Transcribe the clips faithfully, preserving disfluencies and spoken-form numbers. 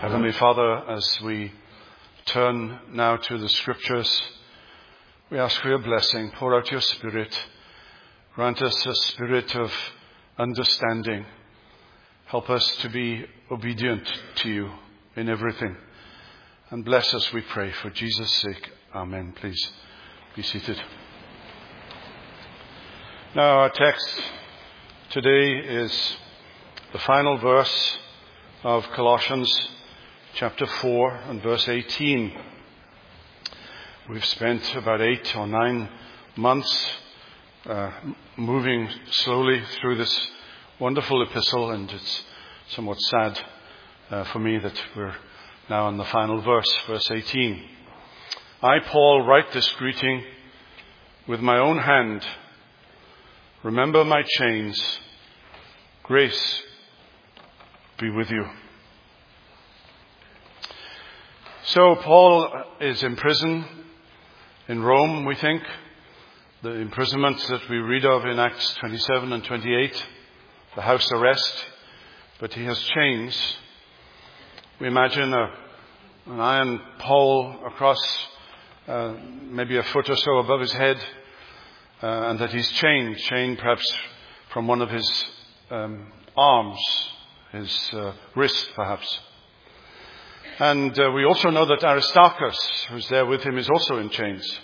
Heavenly Father, as we turn now to the Scriptures, we ask for your blessing. Pour out your Spirit. Grant us a spirit of understanding. Help us to be obedient to you in everything. And bless us, we pray, for Jesus' sake. Amen. Please be seated. Now, our text today is the final verse of Colossians chapter four and verse eighteen. We've spent about eight or nine months uh, moving slowly through this wonderful epistle, and it's somewhat sad uh, for me that we're now on the final verse, verse eighteen. I, Paul, write this greeting with my own hand. Remember my chains. Grace be with you. So Paul is in prison in Rome, we think. The imprisonment that we read of in Acts twenty-seven and twenty-eight, the house arrest, but he has chains. We imagine a, an iron pole across uh, maybe a foot or so above his head, uh, and that he's chained, chained perhaps from one of his um, arms, his uh, wrist perhaps. And uh, we also know that Aristarchus, who's there with him, is also in chains.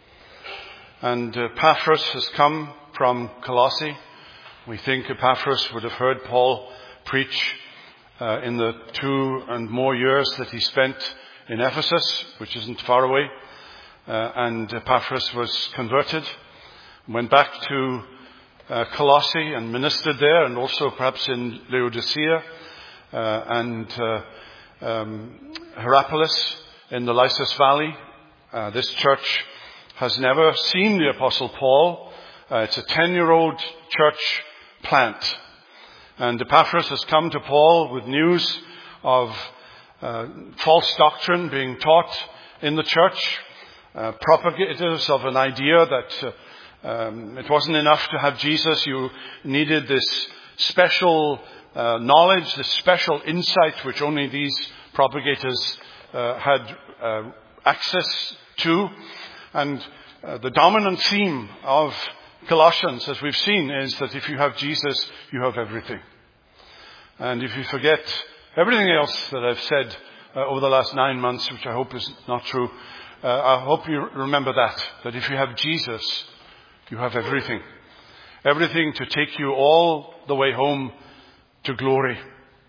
And uh, Epaphras has come from Colossae. We think Epaphras would have heard Paul preach uh, in the two and more years that he spent in Ephesus, which isn't far away. Uh, and Epaphras was converted, went back to uh, Colossae and ministered there, and also perhaps in Laodicea uh, and uh, Um, Hierapolis in the Lycus Valley. Uh, this church has never seen the Apostle Paul. Uh, it's a ten-year-old church plant. And Epaphras has come to Paul with news of uh, false doctrine being taught in the church, uh, propagators of an idea that uh, um, it wasn't enough to have Jesus. You needed this special Uh, knowledge, this special insight which only these propagators uh, had uh, access to. And uh, the dominant theme of Colossians, as we've seen, is that if you have Jesus, you have everything. And if you forget everything else that I've said uh, over the last nine months, which I hope is not true, uh, I hope you remember that, that if you have Jesus, you have everything. Everything to take you all the way home to glory.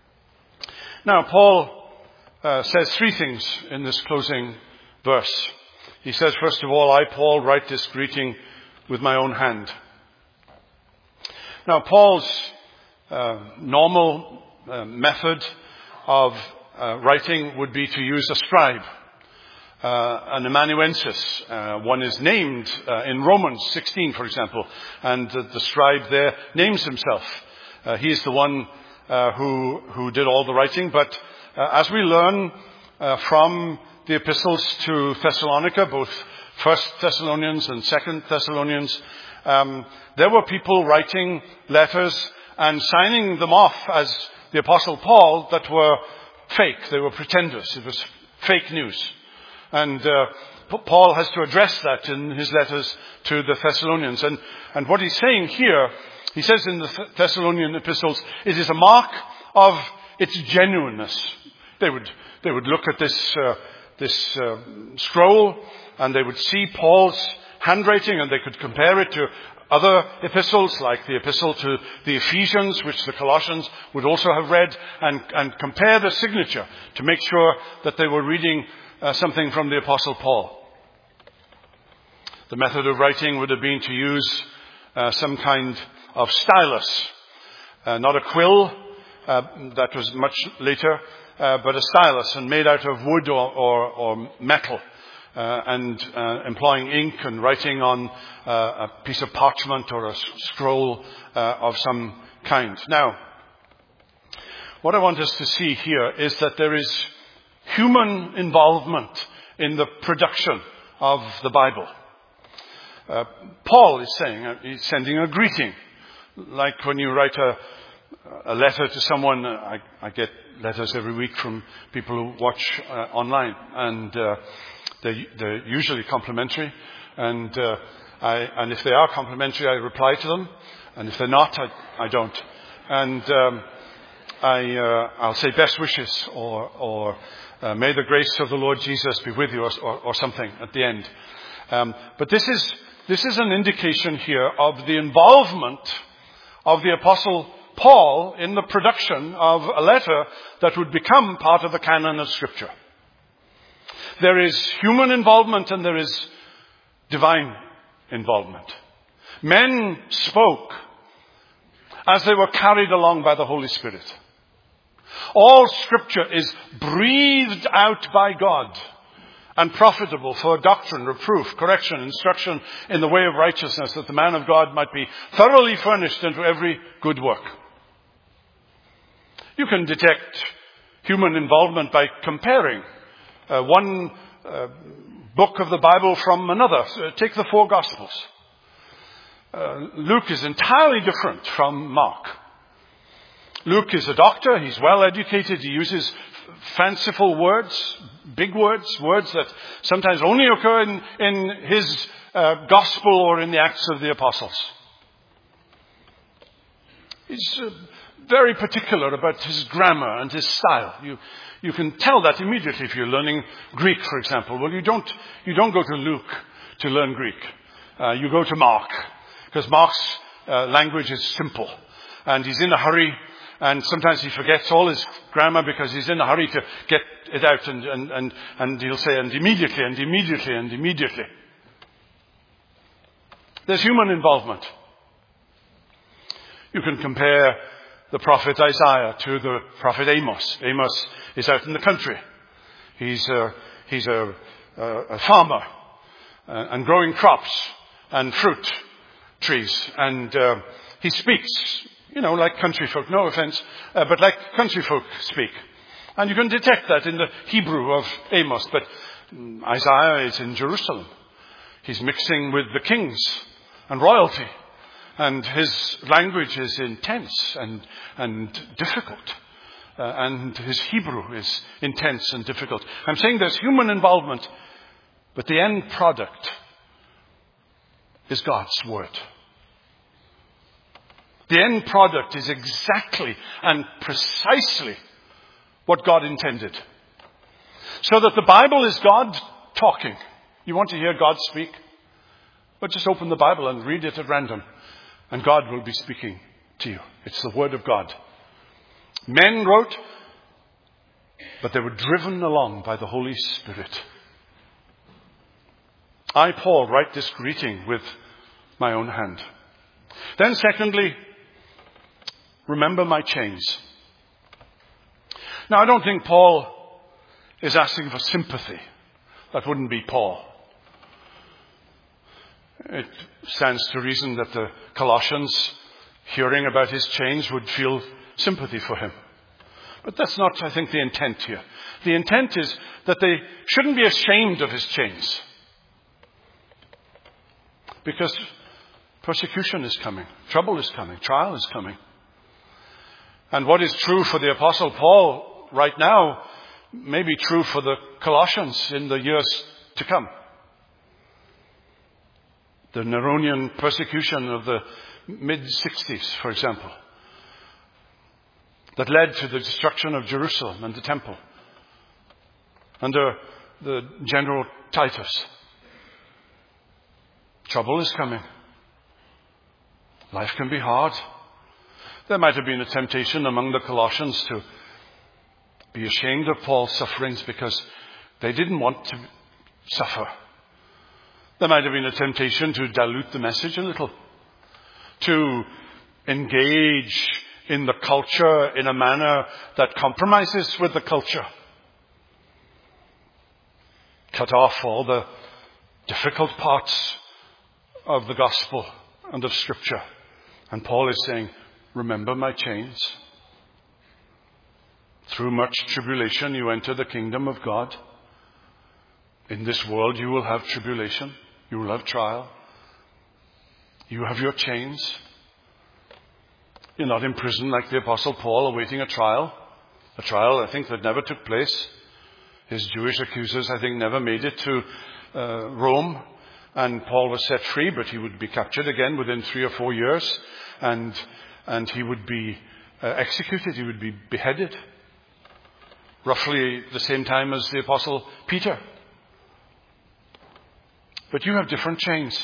Now, Paul uh, says three things in this closing verse. He says, first of all, I, Paul, write this greeting with my own hand. Now, Paul's uh, normal uh, method of uh, writing would be to use a scribe, uh, an amanuensis. Uh, one is named uh, in Romans sixteen, for example, and uh, the scribe there names himself. Uh, he is the one Uh, who who did all the writing. But uh, as we learn uh, from the epistles to Thessalonica, both First Thessalonians and Second Thessalonians, um, there were people writing letters and signing them off as the Apostle Paul that were fake. They were pretenders. It was fake news. And uh, Paul has to address that in his letters to the Thessalonians. And, and what he's saying here, he says in the Thessalonian epistles, it is a mark of its genuineness. They would they would look at this uh, this uh, scroll, and they would see Paul's handwriting, and they could compare it to other epistles, like the epistle to the Ephesians, which the Colossians would also have read, and, and compare the signature to make sure that they were reading uh, something from the Apostle Paul. The method of writing would have been to use uh, some kind of stylus, uh, not a quill, uh, that was much later, uh, but a stylus, and made out of wood or, or, or metal, uh, and uh, employing ink and writing on uh, a piece of parchment or a scroll uh, of some kind. Now, what I want us to see here is that there is human involvement in the production of the Bible. Uh, Paul is saying, uh, he's sending a greeting. Like when you write a, a letter to someone, I, I get letters every week from people who watch uh, online, and uh, they, they're usually complimentary. And uh, I, and if they are complimentary, I reply to them, and if they're not, I, I don't. And um, I, uh, I'll say best wishes, or, or uh, may the grace of the Lord Jesus be with you, or, or, or something at the end. Um, but this is this is an indication here of the involvement of the Apostle Paul in the production of a letter that would become part of the canon of Scripture. There is human involvement and there is divine involvement. Men spoke as they were carried along by the Holy Spirit. All Scripture is breathed out by God and profitable for doctrine, reproof, correction, instruction in the way of righteousness, that the man of God might be thoroughly furnished into every good work. You can detect human involvement by comparing uh, one uh, book of the Bible from another. So take the four Gospels. Uh, Luke is entirely different from Mark. Luke is a doctor. He's well educated. He uses fanciful words, big words, words that sometimes only occur in, in his uh, Gospel or in the Acts of the Apostles. He's uh, very particular about his grammar and his style. You you can tell that immediately if you're learning Greek, for example. Well, you don't you don't go to Luke to learn Greek. Uh, you go to Mark, because Mark's uh, language is simple, and he's in a hurry, and sometimes he forgets all his grammar because he's in a hurry to get it out, and and and, and he'll say, and immediately, and immediately, and immediately. There's human involvement. You can compare the prophet Isaiah to the prophet Amos. Amos is out in the country. He's a, he's a, a, a farmer uh, and growing crops and fruit trees. And uh, he speaks, you know, like country folk. No offense, uh, but like country folk speak. And you can detect that in the Hebrew of Amos. But Isaiah is in Jerusalem. He's mixing with the kings and royalty. And his language is intense and, and difficult. Uh, and his Hebrew is intense and difficult. I'm saying there's human involvement, but the end product is God's Word. The end product is exactly and precisely what God intended. So that the Bible is God talking. You want to hear God speak? Well, just open the Bible and read it at random. And God will be speaking to you. It's the Word of God. Men wrote, but they were driven along by the Holy Spirit. I, Paul, write this greeting with my own hand. Then secondly, remember my chains. Now, I don't think Paul is asking for sympathy. That wouldn't be Paul. It stands to reason that the Colossians, hearing about his chains, would feel sympathy for him. But that's not, I think, the intent here. The intent is that they shouldn't be ashamed of his chains. Because persecution is coming, trouble is coming, trial is coming. And what is true for the Apostle Paul right now may be true for the Colossians in the years to come. The Neronian persecution of the mid-sixties, for example, that led to the destruction of Jerusalem and the temple under the General Titus. Trouble is coming. Life can be hard. There might have been a temptation among the Colossians to be ashamed of Paul's sufferings because they didn't want to suffer. There might have been a temptation to dilute the message a little, to engage in the culture in a manner that compromises with the culture. Cut off all the difficult parts of the gospel and of Scripture. And Paul is saying, remember my chains. Through much tribulation you enter the kingdom of God. In this world you will have tribulation. You will have trial. You have your chains. You're not in prison like the Apostle Paul awaiting a trial. A trial, I think, that never took place. His Jewish accusers, I think, never made it to uh, Rome. And Paul was set free, but he would be captured again within three or four years. And, and he would be uh, executed. He would be beheaded. Roughly the same time as the Apostle Peter. But you have different chains.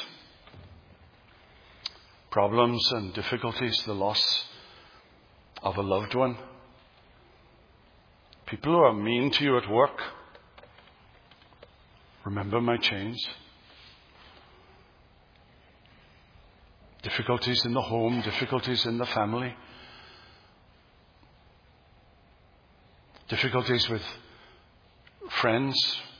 Problems and difficulties, the loss of a loved one. People who are mean to you at work. Remember my chains. Difficulties in the home, difficulties in the family. Difficulties with friends.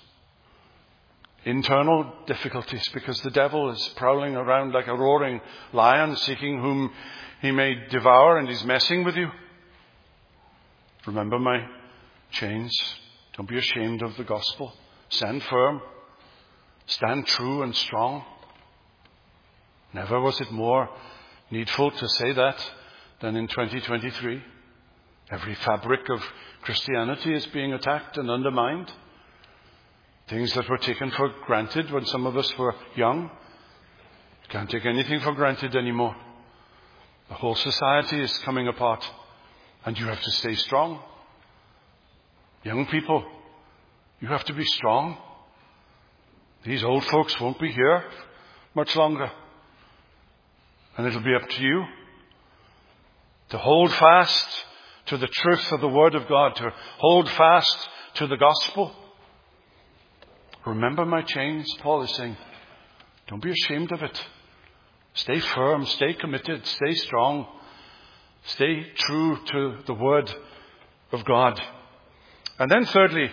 Internal difficulties because the devil is prowling around like a roaring lion seeking whom he may devour, and he's messing with you. Remember my chains. Don't be ashamed of the gospel. Stand firm. Stand true and strong. Never was it more needful to say that than in twenty twenty-three. Every fabric of Christianity is being attacked and undermined. Things that were taken for granted when some of us were young. Can't take anything for granted anymore. The whole society is coming apart. And you have to stay strong. Young people, you have to be strong. These old folks won't be here much longer. And it'll be up to you to hold fast to the truth of the Word of God, to hold fast to the gospel. Remember my chains, Paul is saying. Don't be ashamed of it. Stay firm, stay committed, stay strong. Stay true to the Word of God. And then thirdly,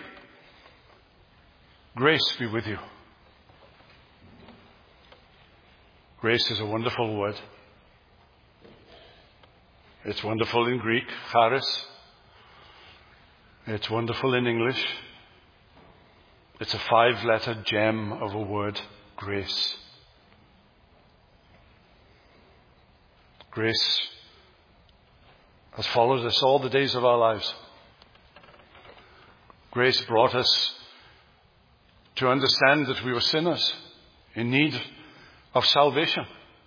grace be with you. Grace is a wonderful word. It's wonderful in Greek, charis. It's wonderful in English. It's a five-letter gem of a word, grace. Grace has followed us all the days of our lives. Grace brought us to understand that we were sinners in need of salvation.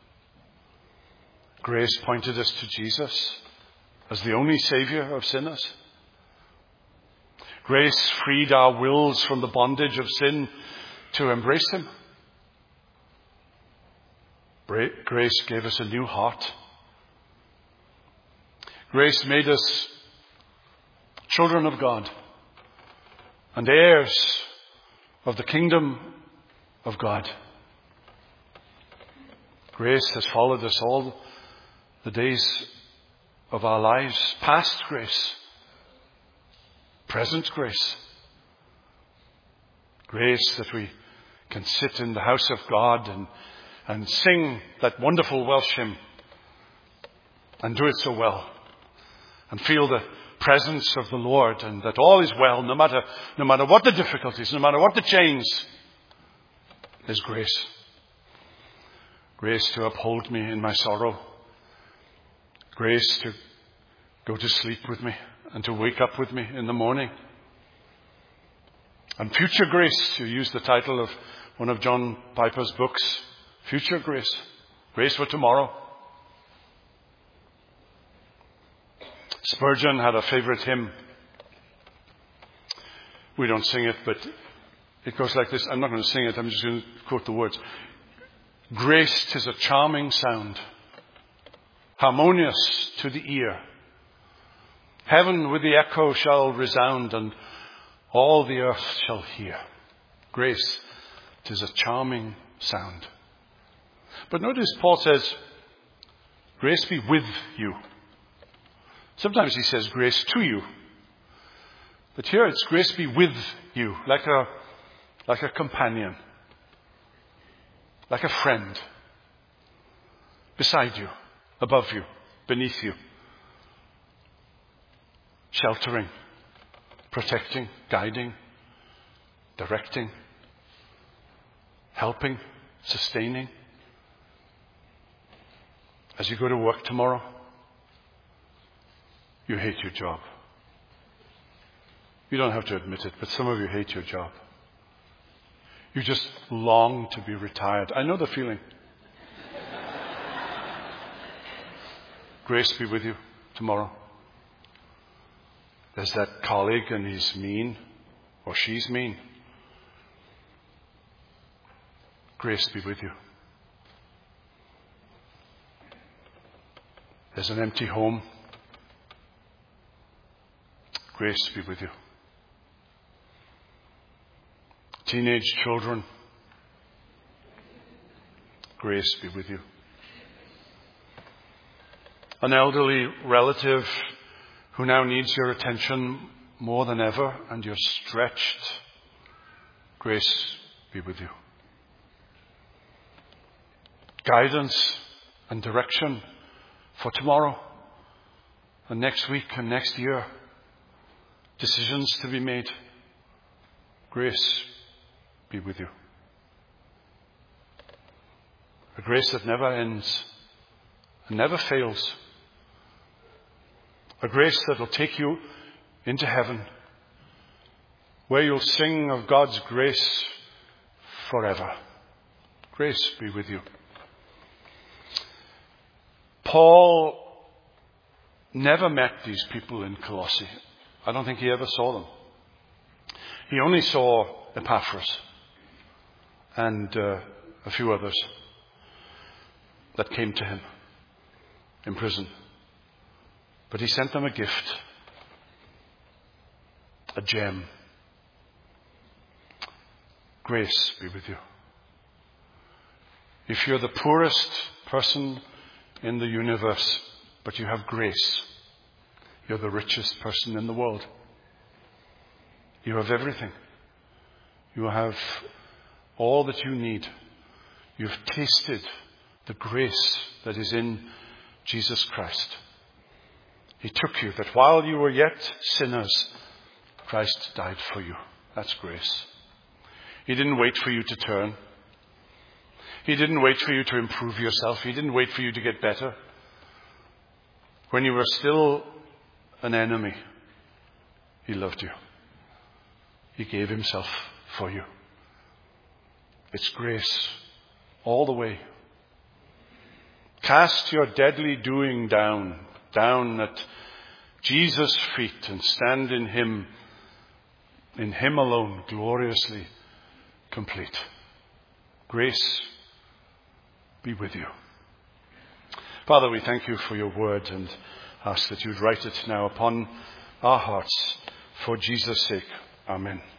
Grace pointed us to Jesus as the only Savior of sinners. Grace freed our wills from the bondage of sin to embrace Him. Grace gave us a new heart. Grace made us children of God and heirs of the kingdom of God. Grace has followed us all the days of our lives. Past grace, present grace. Grace that we can sit in the house of God and, and sing that wonderful Welsh hymn and do it so well and feel the presence of the Lord and that all is well, no matter, no matter what the difficulties, no matter what the chains. There's grace. Grace to uphold me in my sorrow. Grace to go to sleep with me and to wake up with me in the morning. And future grace, to use the title of one of John Piper's books, future grace. Grace for tomorrow. Spurgeon had a favorite hymn. We don't sing it, but it goes like this. I'm not going to sing it. I'm just going to quote the words. Grace 'tis a charming sound, harmonious to the ear. Heaven with the echo shall resound, and all the earth shall hear. Grace 'tis a charming sound. But notice Paul says, grace be with you. Sometimes he says grace to you. But here it's grace be with you, like a, like a companion. Like a friend, beside you, above you, beneath you, sheltering, protecting, guiding, directing, helping, sustaining. As you go to work tomorrow, you hate your job. You don't have to admit it, but some of you hate your job. You just long to be retired. I know the feeling. Grace be with you tomorrow. There's that colleague and he's mean, or she's mean. Grace be with you. There's an empty home. Grace be with you. Teenage children. Grace be with you. An elderly relative who now needs your attention more than ever and you're stretched. Grace be with you. Guidance and direction for tomorrow and next week and next year. Decisions to be made. Grace be with you. A grace that never ends and never fails. A grace that will take you into heaven, where you'll sing of God's grace forever. Grace be with you. Paul never met these people in Colossae. I don't think he ever saw them. He only saw Epaphras and uh, a few others that came to him in prison. But he sent them a gift, a gem. Grace be with you. If you're the poorest person in the universe, but you have grace, you're the richest person in the world. You have everything. You have all that you need. You've tasted the grace that is in Jesus Christ. He took you, that while you were yet sinners, Christ died for you. That's grace. He didn't wait for you to turn. He didn't wait for you to improve yourself. He didn't wait for you to get better. When you were still an enemy, He loved you. He gave Himself for you. It's grace all the way. Cast your deadly doing down, down at Jesus' feet and stand in Him, in Him alone, gloriously complete. Grace be with you. Father, we thank you for your word and ask that you'd write it now upon our hearts for Jesus' sake. Amen.